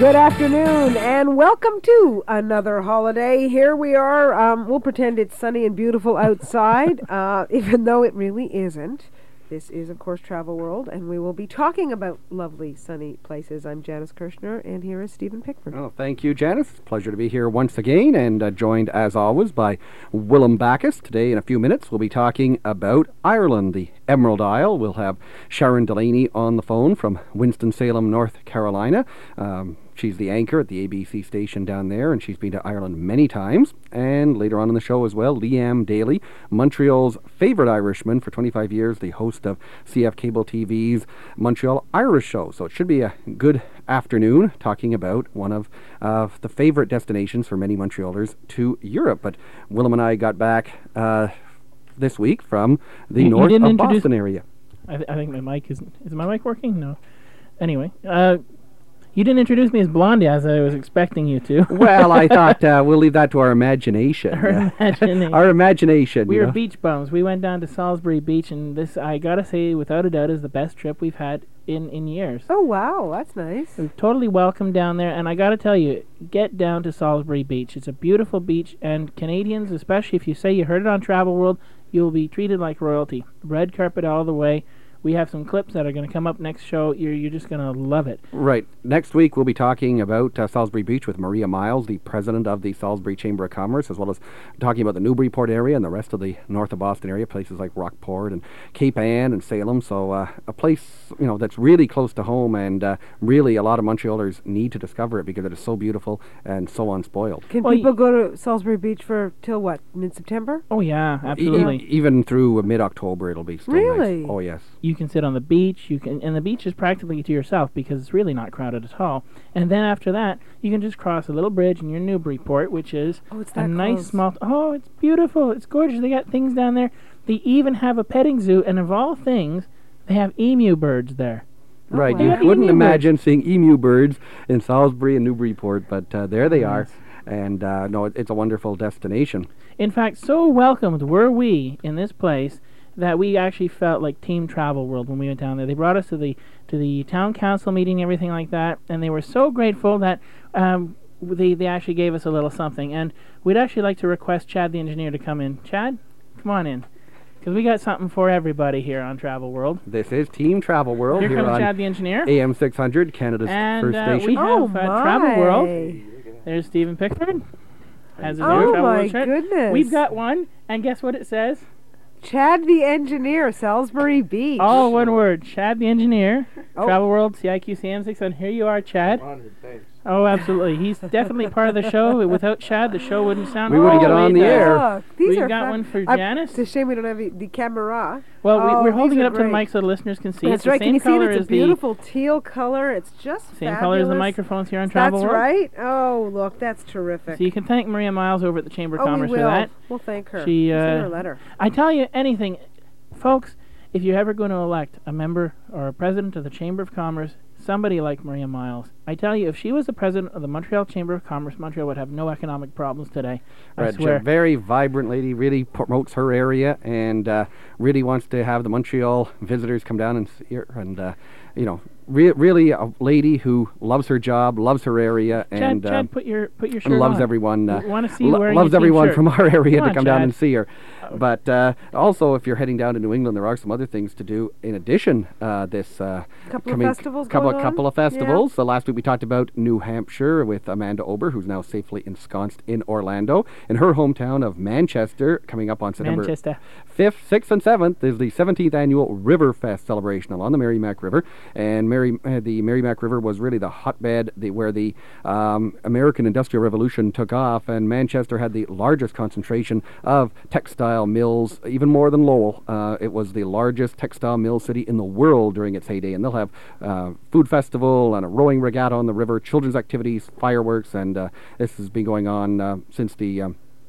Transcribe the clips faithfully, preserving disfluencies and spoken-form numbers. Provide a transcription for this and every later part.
Good afternoon and welcome to another holiday. Here we are. Um, we'll pretend it's sunny and beautiful outside, uh, even though it really isn't. This is, of course, Travel World, and we will be talking about lovely, sunny places. I'm Janice Kirshner, and here is Stephen Pickford. Oh, thank you, Janice. Pleasure to be here once again, and uh, joined, as always, by Willem Backus. Today, in a few minutes, we'll be talking about Ireland, the Emerald Isle. We'll have Sharon Delaney on the phone from Winston-Salem, North Carolina. Um, She's the anchor at the A B C station down there, and she's been to Ireland many times. And later on in the show as well, Liam Daly, Montreal's favourite Irishman for twenty-five years, the host of C F Cable T V's Montreal Irish Show. So it should be a good afternoon talking about one of uh, the favourite destinations for many Montrealers to Europe. But Willem and I got back uh, this week from the You- you north didn't of introduce- Boston area. I, th- I think my mic isn't. Is my mic working? No. Anyway, uh, you didn't introduce me as Blondie as I was expecting you to. Well, I thought uh, we'll leave that to our imagination. Our Uh, imagination. our imagination. We you were know. beach bums. We went down to Salisbury Beach, and this, I gotta say, without a doubt, is the best trip we've had in, in years. Oh, wow, that's nice. We're totally welcome down there, and I gotta tell you, get down to Salisbury Beach. It's a beautiful beach, and Canadians, especially if you say you heard it on Travel World, you'll be treated like royalty. Red carpet all the way. We have some clips that are going to come up next show. You're you're just going to love it. Right. Next week, we'll be talking about uh, Salisbury Beach with Maria Miles, the president of the Salisbury Chamber of Commerce, as well as talking about the Newburyport area and the rest of the north of Boston area, places like Rockport and Cape Ann and Salem. So uh, a place, you know, that's really close to home, and uh, really a lot of Montrealers need to discover it because it is so beautiful and so unspoiled. Can Well, people go to Salisbury Beach for till what, mid-September? Oh, yeah, E- absolutely. e- even through uh, mid-October, it'll be still Really? nice. Oh, yes. You can sit on the beach. You can, and the beach is practically to yourself because it's really not crowded at all. And then after that, you can just cross a little bridge in your Newburyport, which is Oh, it's a that nice close. small. Oh, it's beautiful. It's gorgeous. They got things down there. They even have a petting zoo, and of all things, they have emu birds there. Right, wow. you Yeah, wouldn't emu birds. imagine seeing emu birds in Salisbury and Newburyport, but uh, there they are. And uh, no, it, it's a wonderful destination. In fact, so welcomed were we in this place that we actually felt like Team Travel World when we went down there. They brought us to the to the town council meeting and everything like that, and they were so grateful that um, they they actually gave us a little something. And we'd actually like to request Chad the engineer to come in. Chad, come on in, because we got something for everybody here on Travel World. This is Team Travel World Here here comes on Chad the engineer. A M six hundred, Canada's And, first uh, station. we have Oh, uh, my. Travel World. There's Stephen Pickford. Has his own Oh, Travel my World shirt. goodness. We've got one, and guess what it says? Chad the engineer, Salisbury Beach. All one word. Chad the engineer. Oh. Travel World, C I Q C M six, and here you are, Chad. Honored, thanks. Oh, absolutely. He's definitely part of the show. Without Chad, the show wouldn't sound We wouldn't quite get way on it the does. air. Look, these We've are got fun. one for I- Janice. It's a shame we don't have the, the camera. Well, we, Oh, we're these holding it are up to the great. mic so the listeners can see. That's it's the right. same Can you see color it? It's a as the beautiful teal color. It's just same fabulous. color as the microphones here on Travel That's World. right. Oh, look, that's terrific. So you can thank Maria Miles over at the Chamber of oh, Commerce we for will. that. We'll thank her. She, We'll send uh, her a letter. I tell you anything, folks, if you're ever going to elect a member or a president of the Chamber of Commerce, somebody like Maria Miles, I tell you, if she was the president of the Montreal Chamber of Commerce, Montreal would have no economic problems today. I Right, she's a swear. very vibrant lady, really promotes her area, and uh, really wants to have the Montreal visitors come down and see her. And, uh, you know, re- really a lady who loves her job, loves her area, Chad, and, Chad, um, put your put your shirt and loves on. everyone. Uh, W- wanna see you lo- wearing loves your team everyone shirt. from our area Come to on, come down Chad. and see her. But uh, also, if you're heading down to New England, there are some other things to do in addition. Uh, this uh, Couple of coming- festivals couple going of couple on? of festivals. So last week we talked about New Hampshire with Amanda Ober, who's now safely ensconced in Orlando. In her hometown of Manchester, coming up on September Manchester. fifth, sixth, and seventh is the seventeenth annual River Fest celebration along the Merrimack River. And Mary, uh, the Merrimack River was really the hotbed the, where the um, American Industrial Revolution took off, and Manchester had the largest concentration of textile mills, even more than Lowell. Uh, it was the largest textile mill city in the world during its heyday, and they'll have uh, food festival and a rowing regatta on the river, children's activities, fireworks, and uh, this has been going on uh, since the um,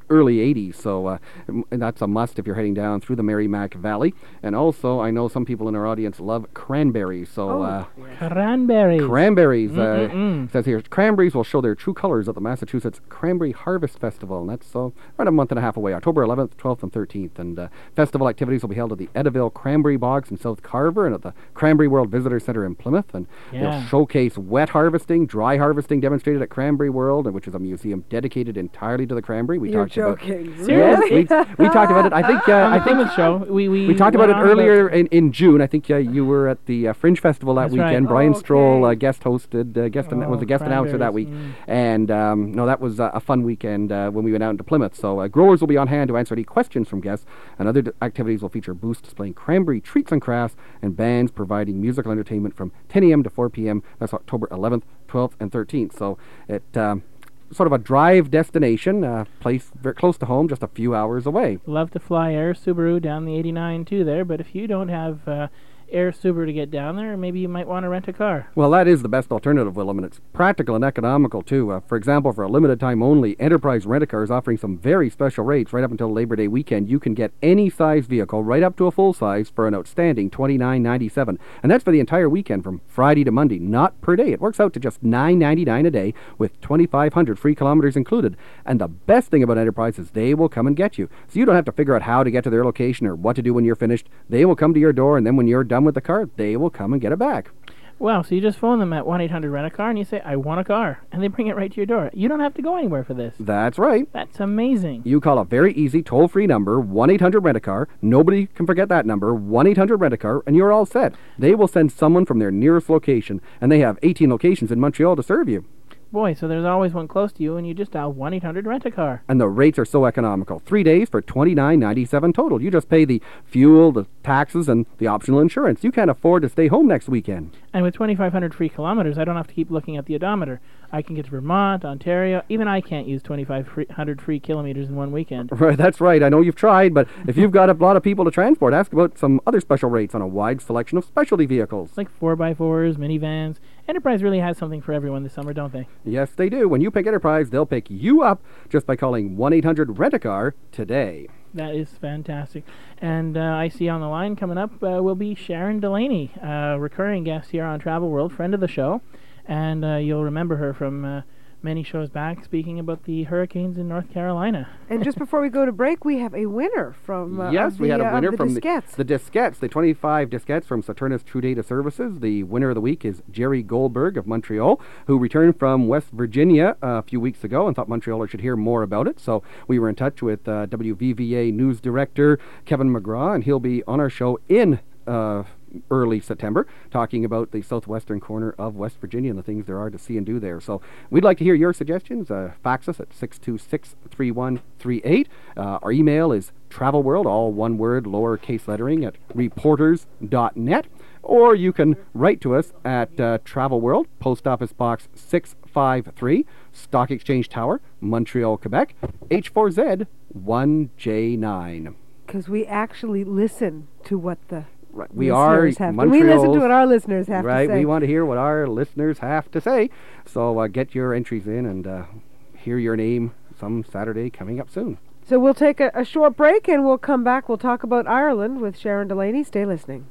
early eighties. So uh, m- that's a must if you're heading down through the Merrimack Valley. And also, I know some people in our audience love cranberries. So Oh, uh, Cranberries. cranberries. Uh, Mm-mm-mm. it says here, cranberries will show their true colors at the Massachusetts Cranberry Harvest Festival. And that's uh, right a month and a half away, October eleventh, twelfth, and thirteenth. And uh, festival activities will be held at the Edaville Cranberry Bogs in South Carver and at the Cranberry World Visitor Center in Plymouth. And Yeah. they'll showcase wet harvesting, dry harvesting demonstrated at Cranberry World, which is a museum dedicated entirely to the cranberry. We You're talked about joking. Seriously? Yes, we, we talked about it. I think uh, On the I think Plymouth show, we we, we talked about went it on earlier in, in June. I think uh, you were at the uh, Fringe Festival that That's right. weekend. Brian Oh, Stroll uh, okay. guest hosted, uh, guest an- Oh, was a guest announcer that week, cranberries, mm. and um, no, that was uh, a fun weekend uh, when we went out into Plymouth. So uh, growers will be on hand to answer any questions from guests, and other d- activities will feature booths displaying cranberry treats and crafts, and bands providing musical entertainment from ten a.m. to four p.m. That's October eleventh, twelfth, and thirteenth. So it. Um, Sort of a drive destination, uh, place very close to home, just a few hours away. Love to fly Air Subaru down the eighty-nine too there, but if you don't have uh, Air Subaru to get down there, maybe you might want to rent a car. Well, that is the best alternative, Willem, and it's practical and economical, too. Uh, for example, for a limited time only, Enterprise Rent-A-Car is offering some very special rates right up until Labor Day weekend. You can get any size vehicle, right up to a full size, for an outstanding twenty-nine ninety-seven. And that's for the entire weekend, from Friday to Monday, not per day. It works out to just nine ninety-nine a day, with twenty-five hundred free kilometers included. And the best thing about Enterprise is they will come and get you. So you don't have to figure out how to get to their location or what to do when you're finished. They will come to your door, and then when you're done with the car, they will come and get it back. Well, so you just phone them at one eight hundred rent a car and you say, I want a car. And they bring it right to your door. You don't have to go anywhere for this. That's right. That's amazing. You call a very easy toll-free number, one eight hundred rent a car. Nobody can forget that number, one eight hundred rent a car, and you're all set. They will send someone from their nearest location, and they have eighteen locations in Montreal to serve you. Boy, so there's always one close to you, and you just dial one eight hundred rent a car. And the rates are so economical. Three days for twenty-nine ninety-seven total. You just pay the fuel, the taxes, and the optional insurance. You can't afford to stay home next weekend. And with twenty-five hundred free kilometers, I don't have to keep looking at the odometer. I can get to Vermont, Ontario. Even I can't use twenty-five hundred free kilometers in one weekend. Right, that's right. I know you've tried, but if you've got a lot of people to transport, ask about some other special rates on a wide selection of specialty vehicles. It's like four by fours, minivans. Enterprise really has something for everyone this summer, don't they? Yes, they do. When you pick Enterprise, they'll pick you up just by calling one eight hundred rent a car today. That is fantastic. And uh, I see on the line coming up uh, will be Sharon Delaney, uh, recurring guest here on Travel World, friend of the show. And uh, you'll remember her from uh, many shows back speaking about the hurricanes in North Carolina. And just before we go to break, we have a winner from uh, yes, of we the, had a uh, winner of the from diskettes. the, the diskettes, the twenty-five diskettes from Saturnus True Data Services. The winner of the week is Jerry Goldberg of Montreal, who returned from West Virginia uh, a few weeks ago and thought Montrealers should hear more about it. So we were in touch with uh, W V V A News Director Kevin McGraw, and he'll be on our show in uh, early September, talking about the southwestern corner of West Virginia and the things there are to see and do there. So we'd like to hear your suggestions. Uh, fax us at six two six, three one three eight. Uh, our email is travelworld, all one word, lowercase lettering, at reporters dot net. Or you can write to us at uh, Travel World, Post Office Box six five three, Stock Exchange Tower, Montreal, Quebec, H four Z one J nine. Because we actually listen to what the Right. We are listeners have. We listen to what our listeners have right, to say. we want to hear what our listeners have to say. So uh, get your entries in and uh, hear your name some Saturday coming up soon. So we'll take a, a short break and we'll come back. We'll talk about Ireland with Sharon Delaney. Stay listening.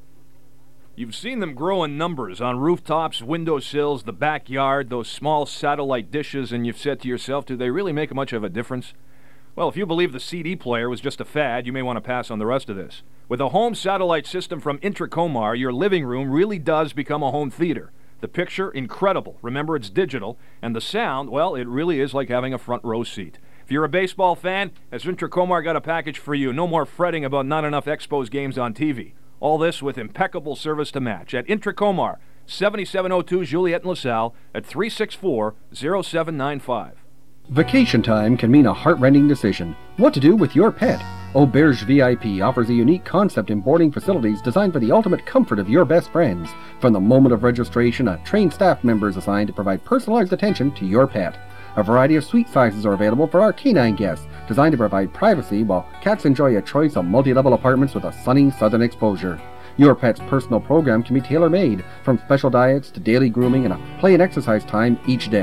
You've seen them grow in numbers on rooftops, windowsills, the backyard, those small satellite dishes, and you've said to yourself, do they really make much of a difference? Well, if you believe the C D player was just a fad, you may want to pass on the rest of this. With a home satellite system from Intracomar, your living room really does become a home theater. The picture, incredible. Remember, it's digital. And the sound, well, it really is like having a front row seat. If you're a baseball fan, has Intracomar got a package for you. No more fretting about not enough Expos games on T V. All this with impeccable service to match at Intracomar, seventy-seven oh two Juliette and LaSalle at three six four, oh seven nine five. Vacation time can mean a heart-rending decision. What to do with your pet? Auberge V I P offers a unique concept in boarding facilities designed for the ultimate comfort of your best friends. From the moment of registration, a trained staff member is assigned to provide personalized attention to your pet. A variety of suite sizes are available for our canine guests, designed to provide privacy while cats enjoy a choice of multi-level apartments with a sunny southern exposure. Your pet's personal program can be tailor-made, from special diets to daily grooming and a play and exercise time each day.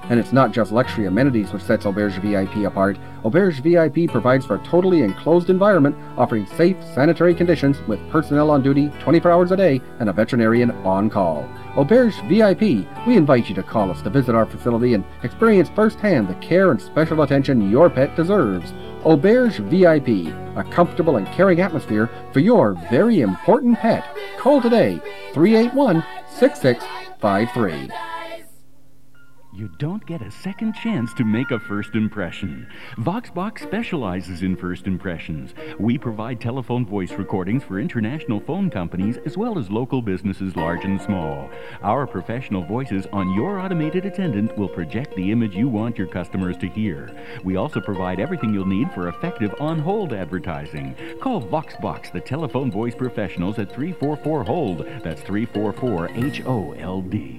And it's not just luxury amenities which sets Auberge V I P apart. Auberge V I P provides for a totally enclosed environment, offering safe, sanitary conditions with personnel on duty twenty-four hours a day and a veterinarian on call. Auberge V I P, we invite you to call us to visit our facility and experience firsthand the care and special attention your pet deserves. Auberge V I P, a comfortable and caring atmosphere for your very important pet. Call today, three eight one, six six five three. You don't get a second chance to make a first impression. VoxBox specializes in first impressions. We provide telephone voice recordings for international phone companies as well as local businesses large and small. Our professional voices on your automated attendant will project the image you want your customers to hear. We also provide everything you'll need for effective on-hold advertising. Call VoxBox, the telephone voice professionals, at three four four hold. That's three four four H O L D.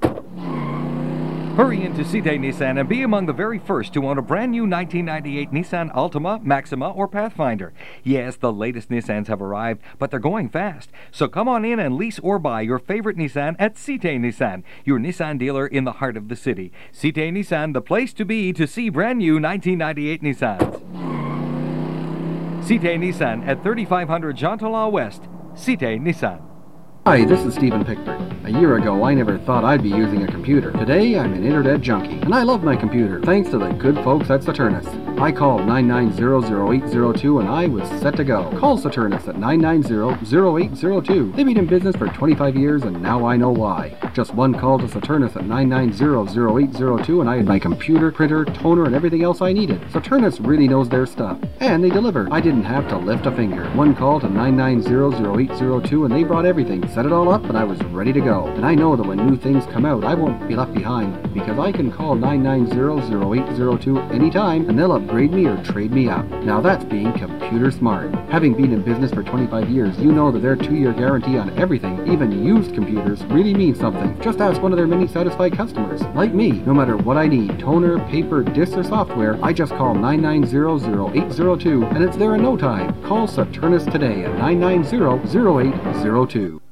Hurry into Cite Nissan and be among the very first to own a brand new nineteen ninety-eight Nissan Altima, Maxima, or Pathfinder. Yes, the latest Nissans have arrived, but they're going fast. So come on in and lease or buy your favorite Nissan at Cite Nissan, your Nissan dealer in the heart of the city. Cite Nissan, the place to be to see brand new nineteen ninety-eight Nissans. Cite Nissan at thirty-five hundred Jean Talon West. Cite Nissan. Hi, this is Stephen Pickford. A year ago, I never thought I'd be using a computer. Today, I'm an internet junkie, and I love my computer, thanks to the good folks at Saturnus. I called nine nine zero zero eight zero two, and I was set to go. Call Saturnus at nine nine zero zero eight zero two. They've been in business for twenty-five years, and now I know why. Just one call to Saturnus at nine nine zero zero eight zero two, and I had my computer, printer, toner, and everything else I needed. Saturnus really knows their stuff, and they deliver. I didn't have to lift a finger. One call to nine nine zero zero eight zero two, and they brought everything. Set it all up, and I was ready to go. And I know that when new things come out, I won't be left behind, because I can call nine nine zero zero eight zero two anytime, and they'll upgrade me or trade me up. Now that's being computer smart. Having been in business for twenty-five years, you know that their two-year guarantee on everything, even used computers, really means something. Just ask one of their many satisfied customers. Like me, no matter what I need, toner, paper, discs, or software, I just call nine nine zero zero eight zero two, and it's there in no time. Call Saturnus today at nine nine zero zero eight zero two.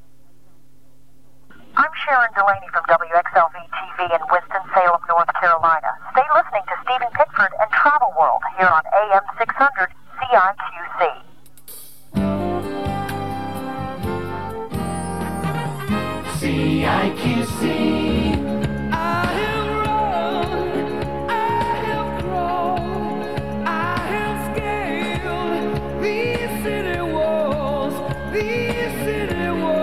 I'm Sharon Delaney from W X L V T V in Winston-Salem, North Carolina. Stay listening to Stephen Pickford and Travel World here on A M six hundred C I Q C. C I Q C. I have run, I have crawled, I have scaled these city walls, these city walls.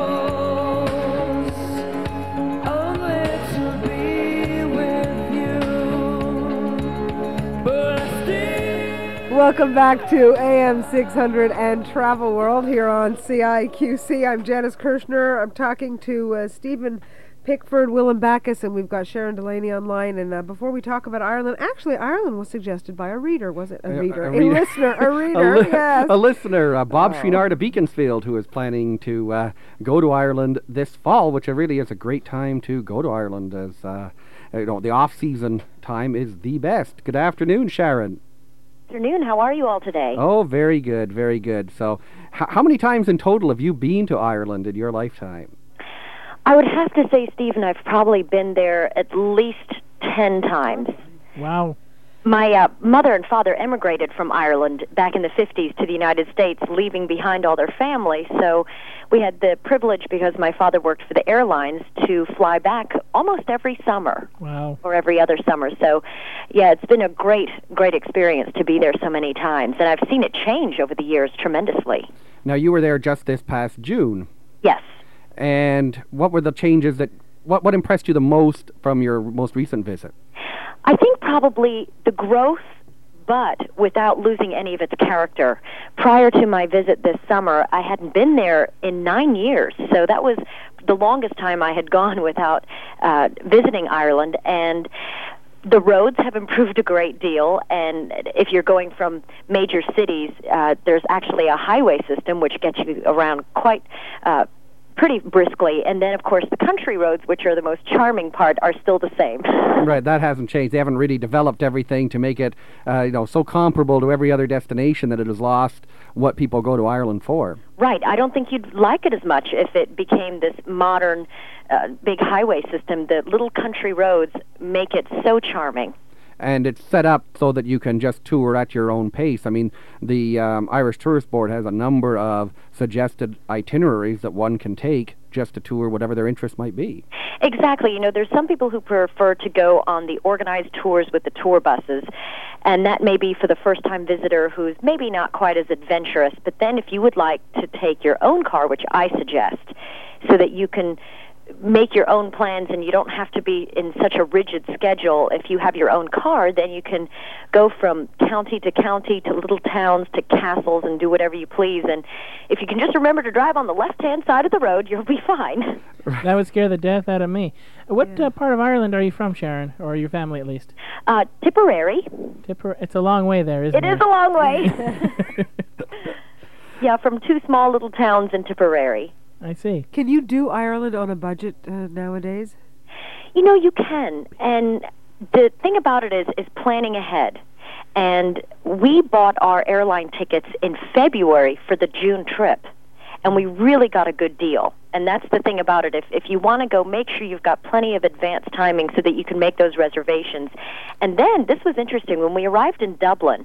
Welcome back to A M six hundred and Travel World here on C I Q C. I'm Janice Kirshner. I'm talking to uh, Stephen Pickford, Willem Backus, and we've got Sharon Delaney online. And uh, before we talk about Ireland, actually, Ireland was suggested by a reader, was it? A reader, a, a, a reader. listener, a reader, a li- yes. A listener, uh, Bob oh. Shreenard of Beaconsfield, who is planning to uh, go to Ireland this fall, which really is a great time to go to Ireland, as uh, you know, the off-season time is the best. Good afternoon, Sharon. Afternoon. How are you all today? Oh, very good, very good. So, h- how many times in total have you been to Ireland in your lifetime? I would have to say, Stephen, I've probably been there at least ten times. Wow. My uh, mother and father emigrated from Ireland back in the fifties to the United States, leaving behind all their family. So we had the privilege, because my father worked for the airlines, to fly back almost every summer. Wow. Or every other summer. So, yeah, it's been a great, great experience to be there so many times. And I've seen it change over the years tremendously. Now, you were there just this past June. Yes. And what were the changes that, what, what impressed you the most from your most recent visit? I think probably the growth, but without losing any of its character. Prior to my visit this summer, I hadn't been there in nine years, so that was the longest time I had gone without uh, visiting Ireland, and the roads have improved a great deal, and if you're going from major cities, uh, there's actually a highway system which gets you around quite uh pretty briskly. And then, of course, the country roads, which are the most charming part, are still the same. Right, that hasn't changed. They haven't really developed everything to make it, uh, you know, so comparable to every other destination that it has lost what people go to Ireland for. Right. I don't think you'd like it as much if it became this modern, uh, big highway system. The little country roads make it so charming. And it's set up so that you can just tour at your own pace. I mean, the um, Irish Tourist Board has a number of suggested itineraries that one can take just to tour whatever their interest might be. Exactly. You know, there's some people who prefer to go on the organized tours with the tour buses, and that may be for the first-time visitor who's maybe not quite as adventurous. But then if you would like to take your own car, which I suggest, so that you can make your own plans and you don't have to be in such a rigid schedule. If you have your own car, then you can go from county to county to little towns to castles and do whatever you please. And if you can just remember to drive on the left-hand side of the road, you'll be fine. That would scare the death out of me. What uh, part of Ireland are you from, Sharon, or your family at least? Uh, Tipperary. Tipper. It's a long way there, isn't It it? is a long way. Yeah, from two small little towns in Tipperary. I see. Can you do Ireland on a budget uh, nowadays? You know, you can. And the thing about it is, is planning ahead. And we bought our airline tickets in February for the June trip. And we really got a good deal. And that's the thing about it. If if you want to go, make sure you've got plenty of advance timing so that you can make those reservations. And then, this was interesting. When we arrived in Dublin,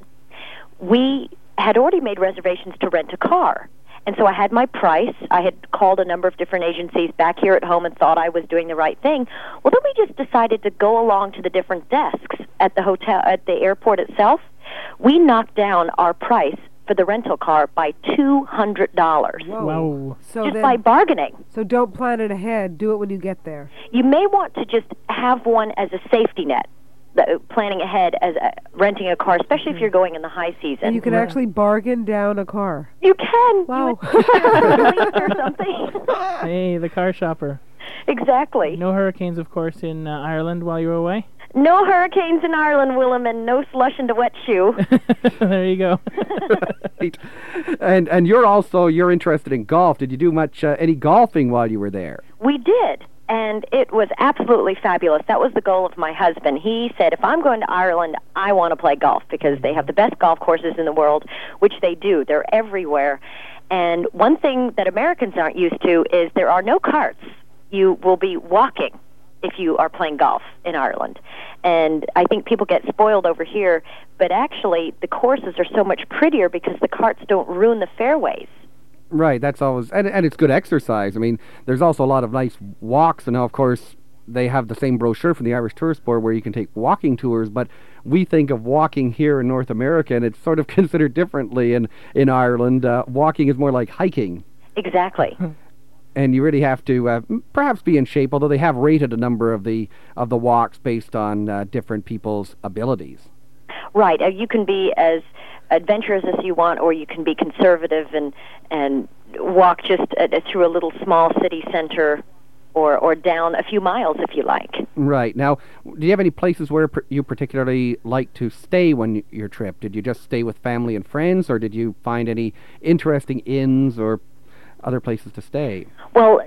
we had already made reservations to rent a car. And so I had my price. I had called a number of different agencies back here at home and thought I was doing the right thing. Well, then we just decided to go along to the different desks at the hotel, at the airport itself. We knocked down our price for the rental car by two hundred dollars. Whoa. Wow. So Just then, by bargaining. So don't plan it ahead. Do it when you get there. You may want to just have one as a safety net, the- planning ahead as a, renting a car, especially if you're going in the high season. And you can Right. actually bargain down a car. You can. Wow. You would lease or something. Hey, the car shopper. Exactly. No hurricanes, of course, in uh, Ireland while you were away. No hurricanes in Ireland, Willem, and no slush into wet shoe. There you go. Right. And and you're also you're interested in golf. Did you do much uh, any golfing while you were there? We did, and it was absolutely fabulous. That was the goal of my husband. He said, if I'm going to Ireland, I want to play golf because they have the best golf courses in the world, which they do. They're everywhere. And one thing that Americans aren't used to is there are no carts. You will be walking if you are playing golf in Ireland. And I think people get spoiled over here, but actually the courses are so much prettier because the carts don't ruin the fairways. Right, that's always, and, and it's good exercise. I mean, there's also a lot of nice walks, and now, of course, they have the same brochure from the Irish Tourist Board where you can take walking tours, but we think of walking here in North America, and it's sort of considered differently in, in Ireland. Uh, walking is more like hiking. Exactly. And you really have to uh, m- perhaps be in shape, although they have rated a number of the of the walks based on uh, different people's abilities. Right. Uh, you can be as adventurous as you want, or you can be conservative and and walk just uh, through a little small city center, or or down a few miles if you like. Right. Now, do you have any places where per- you particularly like to stay when y- your trip? Did you just stay with family and friends, or did you find any interesting inns or other places to stay? Well,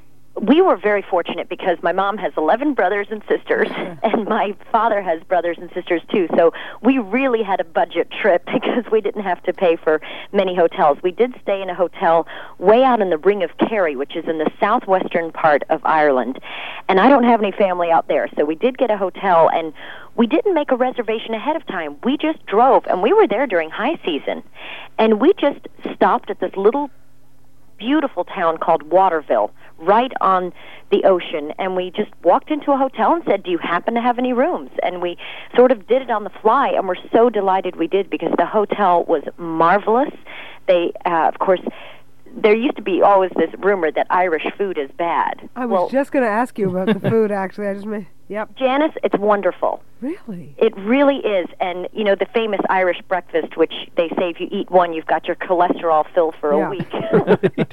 we were very fortunate because my mom has eleven brothers and sisters, and my father has brothers and sisters too. So we really had a budget trip because we didn't have to pay for many hotels. We did stay in a hotel way out in the Ring of Kerry, which is in the southwestern part of Ireland. And I don't have any family out there, so we did get a hotel, and we didn't make a reservation ahead of time. We just drove, and we were there during high season. And we just stopped at this little beautiful town called Waterville, right on the ocean, and we just walked into a hotel and said, do you happen to have any rooms? And we sort of did it on the fly, and we're so delighted we did because the hotel was marvelous. They, uh, of course, there used to be always this rumor that Irish food is bad. I was well, just going to ask you about the food, actually. I just ma- Yep. Janice, it's wonderful. Really? It really is. And, you know, the famous Irish breakfast, which they say if you eat one, you've got your cholesterol filled for Yeah. a week.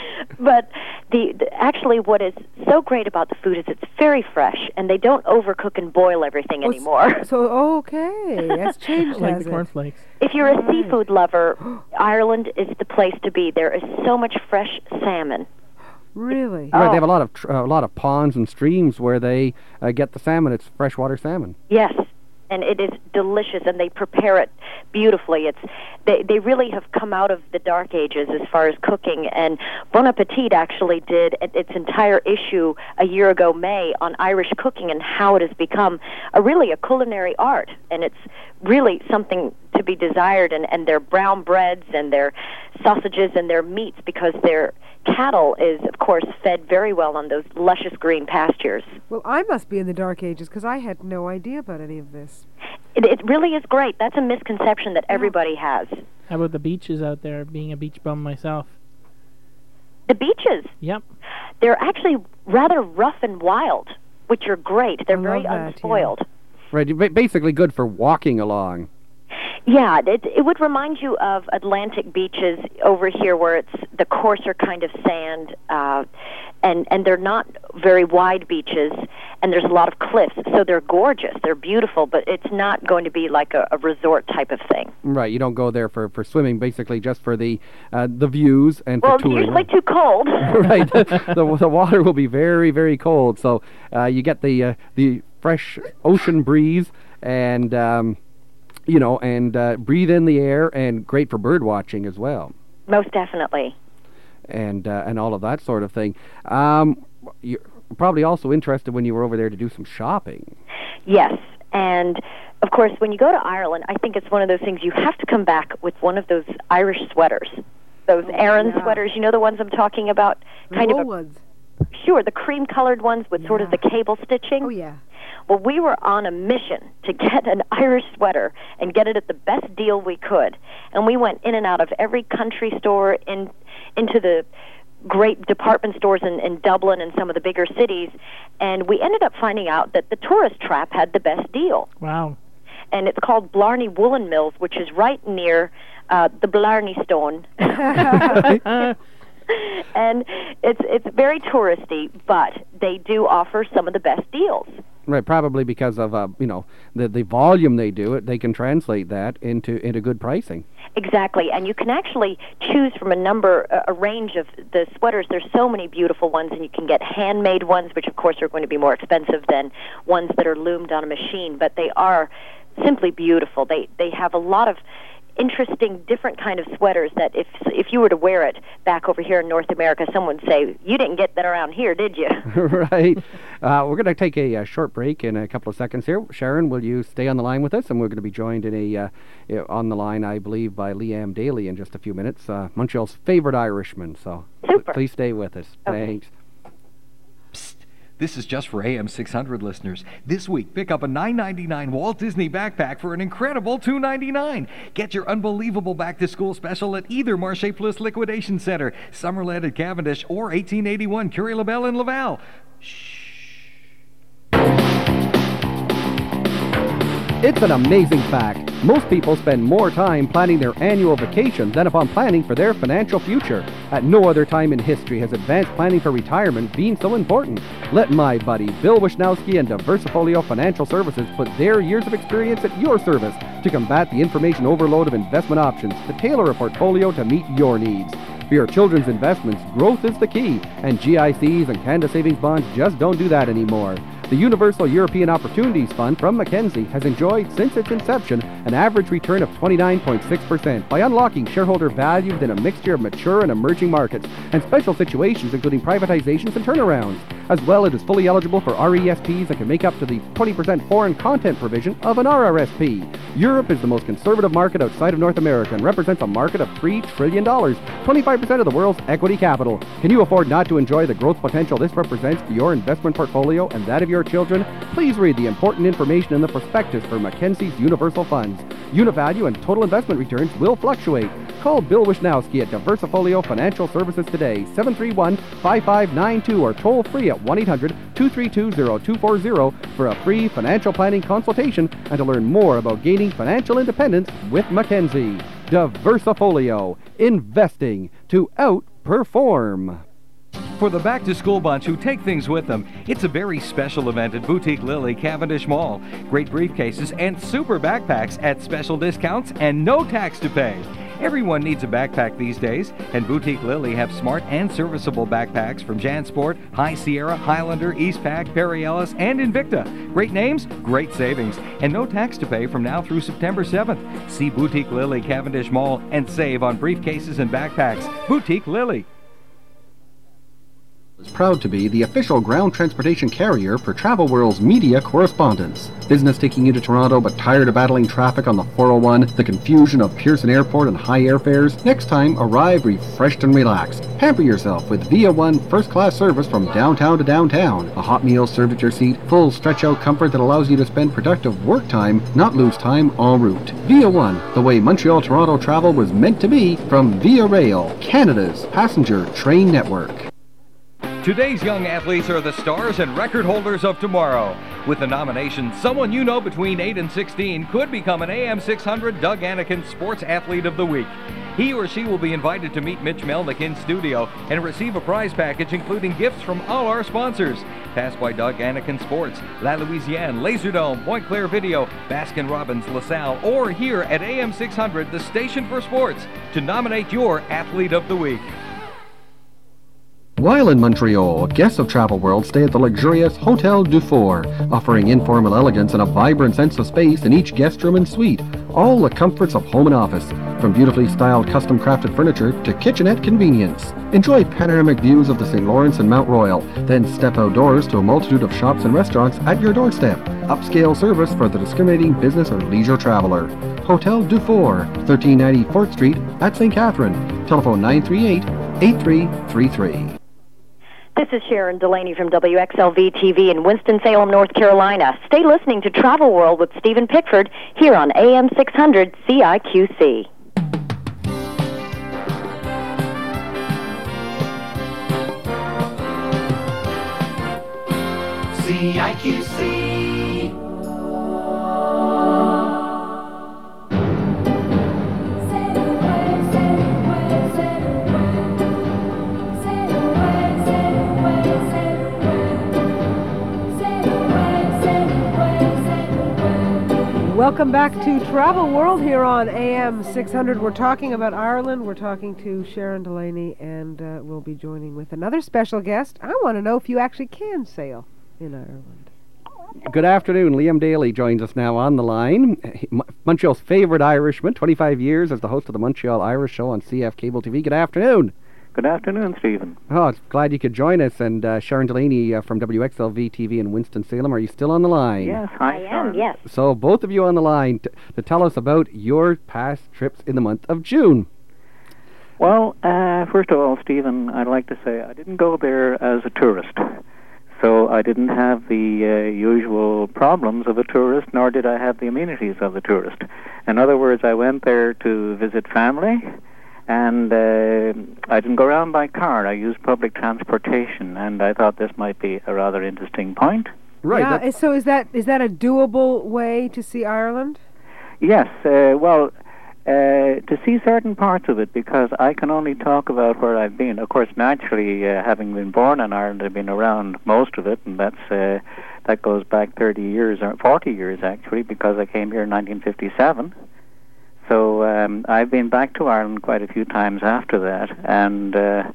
But the, the actually what is so great about the food is it's very fresh, and they don't overcook and boil everything Oh, s- anymore. So, okay. That's changed, Like has the it? cornflakes. If you're a Right. seafood lover, Ireland is the place to be. There is so much fresh salmon. Really? Right, Oh. they have a lot of tr- uh, a lot of ponds and streams where they uh, get the salmon. It's freshwater salmon. Yes, and it is delicious, and they prepare it beautifully. It's they they really have come out of the dark ages as far as cooking. And Bon Appetit actually did it- its entire issue a year ago, May, on Irish cooking and how it has become a really a culinary art, and it's really something to be desired. And and their brown breads and their sausages and their meats, because their cattle is, of course, fed very well on those luscious green pastures. Well, I must be in the dark ages because I had no idea about any of this. It, it really is great. That's a misconception that everybody has. How about the beaches out there, being a beach bum myself? The beaches, Yep. they're actually rather rough and wild, which are great. They're I very love that, yeah. unspoiled. Right, ba- basically good for walking along. Yeah, it, it would remind you of Atlantic beaches over here, where it's the coarser kind of sand, uh, and and they're not very wide beaches, and there's a lot of cliffs, so they're gorgeous, they're beautiful, but it's not going to be like a, a resort type of thing. Right, you don't go there for, for swimming, basically just for the uh, the views and Well, for it's touring. usually too cold. Right, the, the water will be very, very cold, so uh, you get the uh, the fresh ocean breeze and um, you know and uh, breathe in the air, and great for bird watching as well, Most definitely. and uh, and all of that sort of thing. Um, you're probably also interested when you were over there to do some shopping. Yes, and of course, when you go to Ireland, I think it's one of those things you have to come back with one of those Irish sweaters, those Aran yeah. sweaters. You know the ones I'm talking about, kind Wool of a, ones. sure, the cream-colored ones with sort of the Yeah. cable stitching. Oh, yeah. Well, we were on a mission to get an Irish sweater and get it at the best deal we could, and we went in and out of every country store, in into the great department stores in, in Dublin and some of the bigger cities, and we ended up finding out that the Tourist Trap had the best deal. Wow. And it's called Blarney Woolen Mills, which is right near uh, the Blarney Stone. And it's it's very touristy, but they do offer some of the best deals. Right, probably because of uh, you know the the volume they do it, they can translate that into into good pricing. Exactly, and you can actually choose from a number, a, a range of the sweaters. There's so many beautiful ones, and you can get handmade ones, which of course are going to be more expensive than ones that are loomed on a machine, but they are simply beautiful. They they have a lot of interesting, different kind of sweaters that if if you were to wear it back over here in North America, someone would say, you didn't get that around here, did you? Right. Uh, we're going to take a, uh short break in a couple of seconds here. Sharon, will you stay on the line with us? And we're going to be joined in a uh, uh, on the line, I believe, by Liam Daly in just a few minutes, uh, Montreal's favorite Irishman. So pl- Super. please stay with us. Okay. Thanks. This is just for A M six hundred listeners. This week, pick up a nine ninety-nine Walt Disney backpack for an incredible two ninety-nine. Get your unbelievable back-to-school special at either Marche Plus Liquidation Center, Summerland at Cavendish, or eighteen eighty-one Curie Labelle in Laval. It's an amazing fact. Most people spend more time planning their annual vacation than upon planning for their financial future. At no other time in history has advanced planning for retirement been so important. Let my buddy Bill Wisnowski and Diversifolio Financial Services put their years of experience at your service to combat the information overload of investment options, to tailor a portfolio to meet your needs. For your children's investments, growth is the key, and G I Cs and Canada Savings Bonds just don't do that anymore. The Universal European Opportunities Fund from Mackenzie has enjoyed, since its inception, an average return of twenty-nine point six percent by unlocking shareholder value within a mixture of mature and emerging markets and special situations including privatizations and turnarounds. As well, it is fully eligible for R E S Ps and can make up to the twenty percent foreign content provision of an R R S P. Europe is the most conservative market outside of North America and represents a market of three trillion dollars, twenty-five percent of the world's equity capital. Can you afford not to enjoy the growth potential this represents for your investment portfolio and that of your children? Please read the important information in the prospectus for Mackenzie's Universal Funds. Unit value and total investment returns will fluctuate. Call Bill Wisnowski at Diversifolio Financial Services today, seven three one, five five nine two, or toll free at one eight hundred, two three two, zero two four zero for a free financial planning consultation and to learn more about gaining financial independence with Mackenzie. Diversifolio, investing to outperform. For the back-to-school bunch who take things with them, it's a very special event at Boutique Lily Cavendish Mall. Great briefcases and super backpacks at special discounts and no tax to pay. Everyone needs a backpack these days, and Boutique Lily have smart and serviceable backpacks from JanSport, High Sierra, Highlander, Eastpak, Perry Ellis, and Invicta. Great names, great savings, and no tax to pay from now through September seventh. See Boutique Lily, Cavendish Mall, and save on briefcases and backpacks. Boutique Lily. Is proud to be the official ground transportation carrier for Travel World's media correspondence. Business taking you to Toronto but tired of battling traffic on the four oh one, the confusion of Pearson Airport and high airfares? Next time, arrive refreshed and relaxed. Pamper yourself with Via One first-class service from downtown to downtown. A hot meal served at your seat, full stretch-out comfort that allows you to spend productive work time, not lose time en route. Via One, the way Montreal-Toronto travel was meant to be, from Via Rail, Canada's passenger train network. Today's young athletes are the stars and record holders of tomorrow. With the nomination, someone you know between eight and sixteen could become an A M six hundred Doug Anakin Sports Athlete of the Week. He or she will be invited to meet Mitch Melnick in studio and receive a prize package including gifts from all our sponsors. Passed by Doug Anakin Sports, La Louisiane, Laserdome, Point Claire Video, Baskin-Robbins, LaSalle, or here at A M six hundred, the station for sports, to nominate your Athlete of the Week. While in Montreal, guests of Travel World stay at the luxurious Hotel Dufour, offering informal elegance and a vibrant sense of space in each guest room and suite. All the comforts of home and office, from beautifully styled custom-crafted furniture to kitchenette convenience. Enjoy panoramic views of the Saint Lawrence and Mount Royal, then step outdoors to a multitude of shops and restaurants at your doorstep. Upscale service for the discriminating business or leisure traveler. Hotel Dufour, thirteen ninety fourth Street at Saint Catherine. Telephone nine three eight, eight three three three. This is Sharon Delaney from W X L V T V in Winston-Salem, North Carolina. Stay listening to Travel World with Stephen Pickford here on A M six hundred C I Q C. C I Q C. Welcome back to Travel World here on A M six hundred. We're talking about Ireland. We're talking to Sharon Delaney, and uh, we'll be joining with another special guest. I want to know if you actually can sail in Ireland. Good afternoon. Liam Daly joins us now on the line. He, Montreal's favourite Irishman, twenty-five years as the host of the Montreal Irish Show on C F Cable T V. Good afternoon. Good afternoon, Stephen. Oh, it's glad you could join us. And uh, Sharon Delaney uh, from W X L V T V in Winston-Salem, are you still on the line? Yes, hi, I Sharon. am, yes. So both of you on the line t- to tell us about your past trips in the month of June. Well, uh, first of all, Stephen, I'd like to say I didn't go there as a tourist. So I didn't have the uh, usual problems of a tourist, nor did I have the amenities of the tourist. In other words, I went there to visit family, and uh, I didn't go around by car. I used public transportation, and I thought this might be a rather interesting point. Right. Yeah, that- so is that is that a doable way to see Ireland? Yes, uh, well, uh, to see certain parts of it, because I can only talk about where I've been. Of course, naturally, uh, having been born in Ireland, I've been around most of it, and that's uh, that goes back thirty years, or forty years actually, because I came here in nineteen fifty-seven. So um, I've been back to Ireland quite a few times after that, and uh,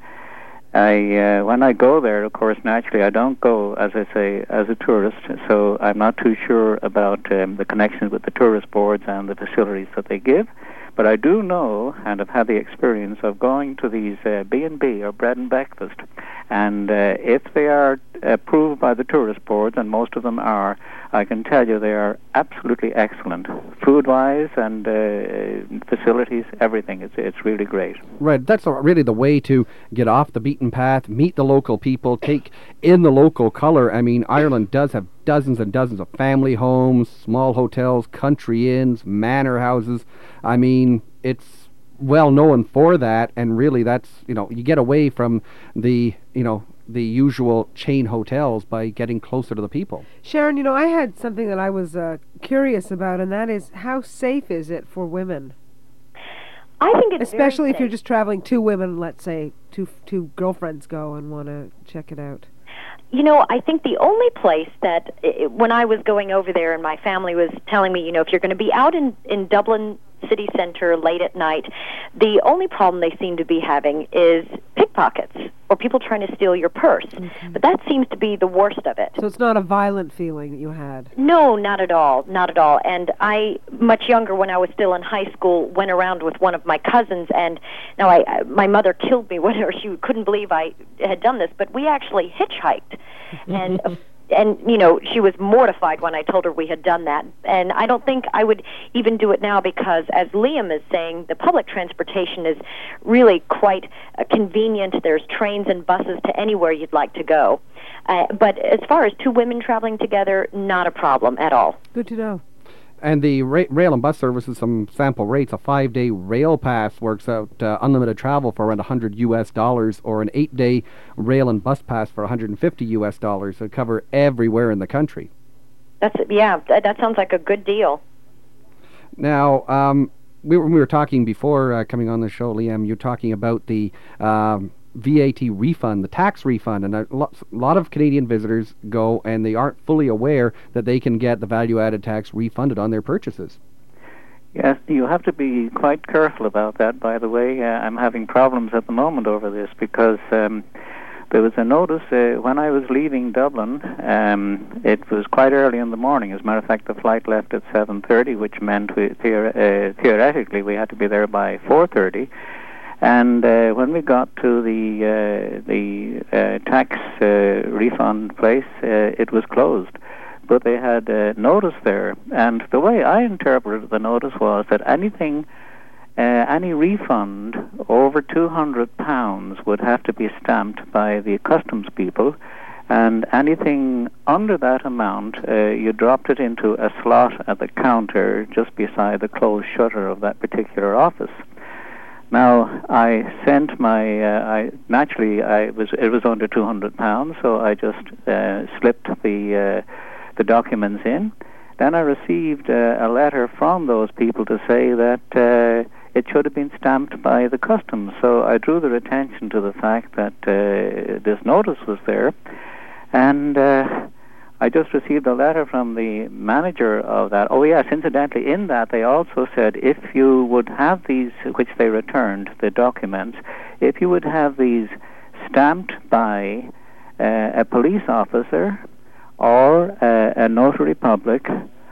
I uh, when I go there, of course, naturally, I don't go, as I say, as a tourist, so I'm not too sure about um, the connections with the tourist boards and the facilities that they give. But I do know, and have had the experience of going to these uh, B and B, or bread and breakfast, and uh, if they are approved by the tourist boards, and most of them are, I can tell you they are absolutely excellent, food-wise and uh, facilities, everything. It's it's really great. Right, that's a- really the way to get off the beaten path, meet the local people, take in the local color. I mean, Ireland does have dozens and dozens of family homes, small hotels, country inns, manor houses. I mean, it's well known for that, and really that's, you know, you get away from the, you know, the usual chain hotels by getting closer to the people. Sharon, you know, I had something that I was uh, curious about, and that is, how safe is it for women? I think it's Especially very if you're safe. just traveling, two women, let's say, two two girlfriends go and want to check it out. You know, I think the only place that, i when I was going over there and my family was telling me, you know, if you're going to be out in, in Dublin city center late at night. The only problem they seem to be having is pickpockets or people trying to steal your purse. Mm-hmm. But that seems to be the worst of it. So it's not a violent feeling that you had? No, not at all, not at all. And I, much younger, when I was still in high school, went around with one of my cousins, and now I, I my mother killed me when her, she couldn't believe I had done this, but we actually hitchhiked. and uh, And, you know, she was mortified when I told her we had done that. And I don't think I would even do it now because, as Liam is saying, the public transportation is really quite uh, convenient. There's trains and buses to anywhere you'd like to go. Uh, but as far as two women traveling together, not a problem at all. Good to know. And the ra- rail and bus services, some sample rates. A five-day rail pass works out uh, unlimited travel for around one hundred U S dollars, or an eight-day rail and bus pass for one hundred fifty U S dollars. So cover everywhere in the country. That's yeah, that, that sounds like a good deal. Now, um, we, were, we were talking before uh, coming on the show, Liam, you're talking about the Um, V A T refund, the tax refund, and a lot, a lot of Canadian visitors go and they aren't fully aware that they can get the value-added tax refunded on their purchases. Yes, you have to be quite careful about that, by the way. Uh, I'm having problems at the moment over this because um, there was a notice uh, when I was leaving Dublin. Um, it was quite early in the morning. As a matter of fact, the flight left at seven thirty, which meant we, theor- uh, theoretically we had to be there by four thirty. And uh, when we got to the uh, the uh, tax uh, refund place, uh, it was closed. But they had a notice there, and the way I interpreted the notice was that anything, uh, any refund over two hundred pounds would have to be stamped by the customs people, and anything under that amount, uh, you dropped it into a slot at the counter just beside the closed shutter of that particular office. Now, I sent my, uh, I naturally, I was it was under two hundred pounds, so I just uh, slipped the uh, the documents in. Then I received uh, a letter from those people to say that uh, it should have been stamped by the customs. So I drew their attention to the fact that uh, this notice was there, and uh, I just received a letter from the manager of that. Oh yes, incidentally, in that they also said if you would have these, which they returned, the documents, if you would have these stamped by uh, a police officer or uh, a notary public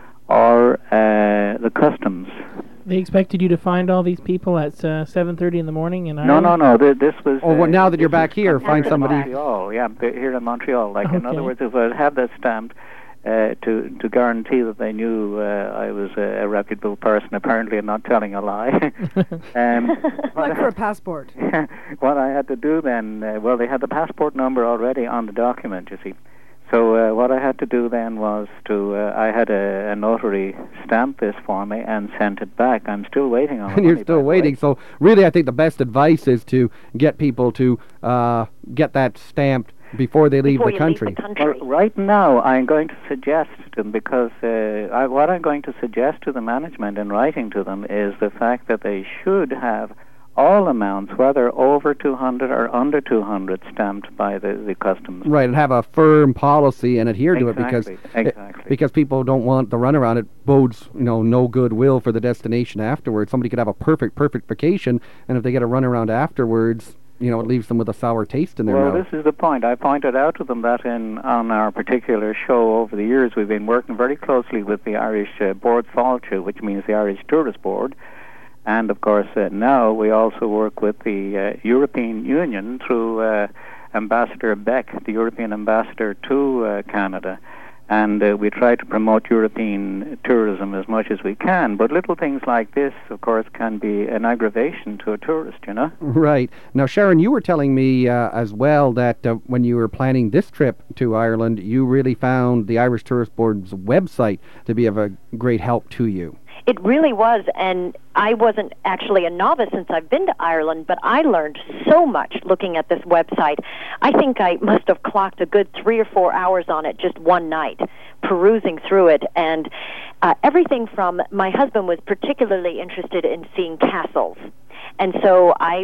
or uh, the customs. They expected you to find all these people at uh, seven thirty in the morning in No, Ireland? no, no. Th- this was. Oh, well, uh, now that you're this back is here, find in somebody. Montreal, yeah, th- here in Montreal. Like, in other Okay. words, if I had that stamped uh, to to guarantee that they knew uh, I was a, a reputable person, apparently, and not telling a lie. um, Like for a passport. what I had to do then, uh, well, they had the passport number already on the document, you see. So uh, what I had to do then was to, uh, I had a, a notary stamp this for me and sent it back. I'm still waiting on it. And you're still waiting. So really, I think the best advice is to get people to uh, get that stamped before they leave Before the you country. leave the country. Well, right now, I'm going to suggest to them, because uh, I, what I'm going to suggest to the management in writing to them is the fact that they should have all amounts, whether over two hundred or under two hundred, stamped by the, the customs. Right, and have a firm policy and adhere to it, because Exactly, exactly. it, because people don't want the runaround. It bodes, you know, no goodwill for the destination afterwards. Somebody could have a perfect, perfect vacation, and if they get a runaround afterwards, you know, it leaves them with a sour taste in their Well, mouth. this is the point. I pointed out to them that in on our particular show over the years, we've been working very closely with the Irish uh, Board Fáilte, which means the Irish Tourist Board. And, of course, uh, now we also work with the uh, European Union through uh, Ambassador Beck, the European ambassador to uh, Canada. And uh, we try to promote European tourism as much as we can. But little things like this, of course, can be an aggravation to a tourist, you know? Right. Now, Sharon, you were telling me uh, as well that uh, when you were planning this trip to Ireland, you really found the Irish Tourist Board's website to be of a great help to you. It really was, and I wasn't actually a novice since I've been to Ireland, but I learned so much looking at this website. I think I must have clocked a good three or four hours on it just one night, perusing through it, and uh, everything from, my husband was particularly interested in seeing castles. And so I would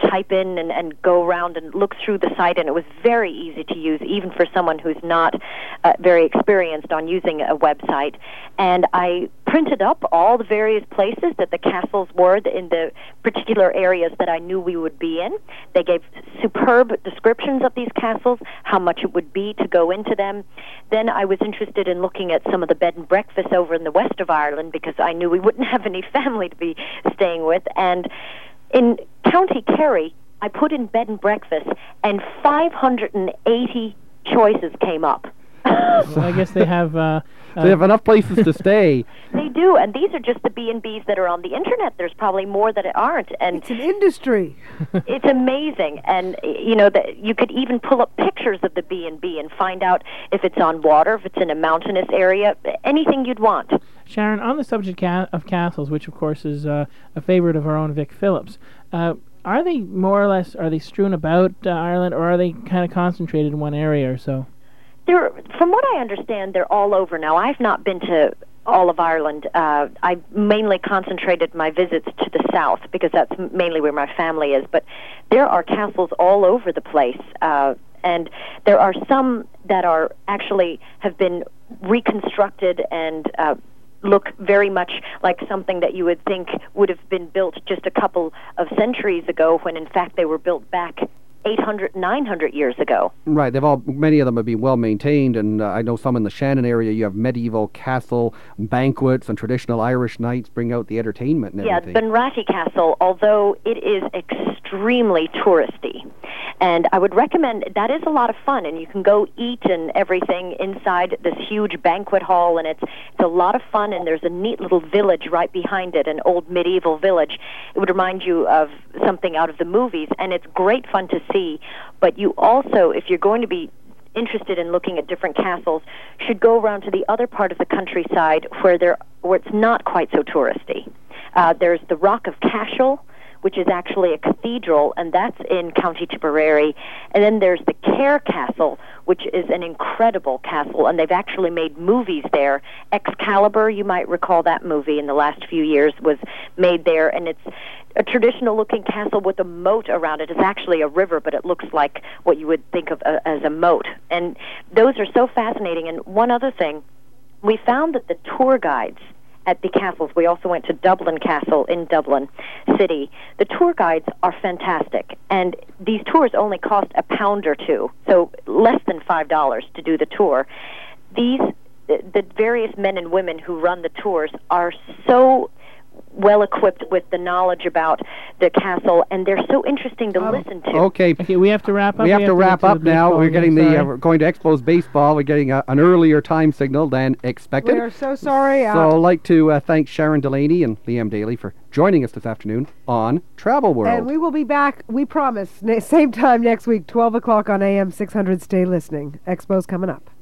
type in and, and go around and look through the site, and it was very easy to use, even for someone who's not uh, very experienced on using a website. And I printed up all the various places that the castles were in the particular areas that I knew we would be in. They gave superb descriptions of these castles, how much it would be to go into them. Then I was interested in looking at some of the bed and breakfasts over in the west of Ireland, because I knew we wouldn't have any family to be staying with. And in County Kerry, I put in bed and breakfast, and five hundred eighty choices came up. So I guess they have... Uh, uh, they have enough places to stay. They do, and these are just the B and Bs that are on the internet. There's probably more that aren't. And it's an industry. It's amazing. And, you know, the, you could even pull up pictures of the B and B and find out if it's on water, if it's in a mountainous area, anything you'd want. Sharon, on the subject ca- of castles, which of course is uh, a favorite of our own Vic Phillips, uh, are they more or less, are they strewn about uh, Ireland, or are they kind of concentrated in one area or so? They're, from what I understand, they're all over now. I've not been to all of Ireland. Uh, I mainly concentrated my visits to the south, because that's mainly where my family is. But there are castles all over the place, uh, and there are some that are actually have been reconstructed and uh, look very much like something that you would think would have been built just a couple of centuries ago, when in fact they were built back eight hundred, nine hundred years ago. Right, they've all, many of them have been well maintained, and uh, I know some in the Shannon area. You have medieval castle banquets, and traditional Irish nights bring out the entertainment and yeah, everything. Yeah, Bunratty Castle, although it is extremely touristy, and I would recommend, that is a lot of fun, and you can go eat and everything inside this huge banquet hall, and it's it's a lot of fun, and there's a neat little village right behind it, an old medieval village. It would remind you of something out of the movies, and it's great fun to see. But you also, if you're going to be interested in looking at different castles, should go around to the other part of the countryside where there where it's not quite so touristy. Uh, there's the Rock of Cashel, which is actually a cathedral, and that's in County Tipperary. And then there's the Kerr Castle, which is an incredible castle, and they've actually made movies there. Excalibur, you might recall that movie in the last few years, was made there, and it's a traditional-looking castle with a moat around it. It's actually a river, but it looks like what you would think of uh, as a moat. And those are so fascinating. And one other thing, we found that the tour guides at the castles, we also went to Dublin Castle in Dublin City. The tour guides are fantastic, and these tours only cost a pound or two, so less than five dollars to do the tour. These, the various men and women who run the tours are so well equipped with the knowledge about the castle, and they're so interesting to um, listen to. Okay. Okay, we have to wrap up. We have, we have to wrap to up now. We're getting the, uh, sorry. we're going to Expos baseball. We're getting a, an earlier time signal than expected. We are so sorry. So uh, I'd like to uh, thank Sharon Delaney and Liam Daly for joining us this afternoon on Travel World. And we will be back, we promise, na- same time next week, twelve o'clock on A M six hundred. Stay listening. Expos coming up.